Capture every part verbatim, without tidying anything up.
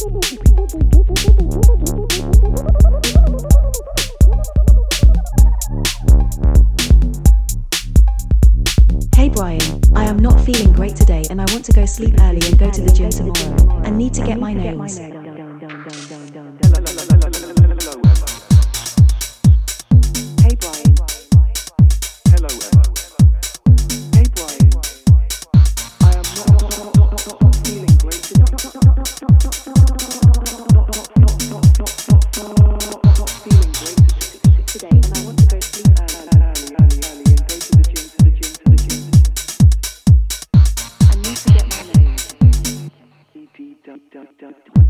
Hey Brian, I am not feeling great today and I want to go sleep early and go to the gym tomorrow. I need to get my nails. Hey Brian. Hello Emma. Hey Brian. I am not, not, not, not, not, not feeling great today. Not, not, not, not, not, not, not, not, not feeling great today and I want to go sleep early, early, early, early and go to the gym, to the gym, to the gym. I need to get my nails. Dee dee da da da da.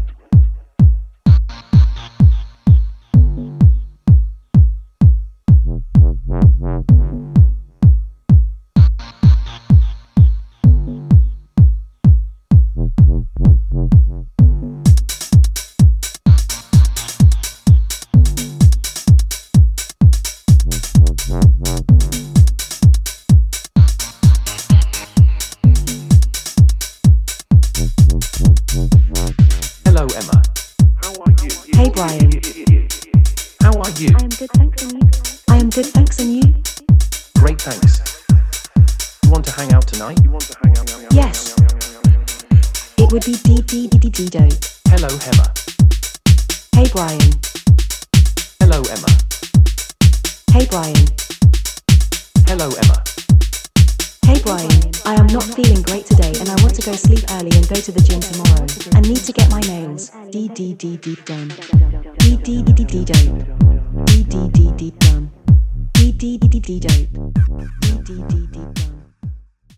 Hello Emma. How are you? Hey Brian. How are you? I am good, thanks, and you? I am good, thanks, and you? Great, thanks. You want to hang out tonight? You want to hang out? Yes. It would be dee dee dee dee dee dope. Hello Emma. Hey Brian. Hello Emma. Hey Brian. Hello Emma. Hey Brian, I am not feeling great today and I want to go sleep early and go to the gym tomorrow. I need to get my nails. Dee dee dee dee done. Dee dee dee dee dee dope. Dee dee dee dee done. Dee dee dee dee dee dope. Dee dee dee dee done.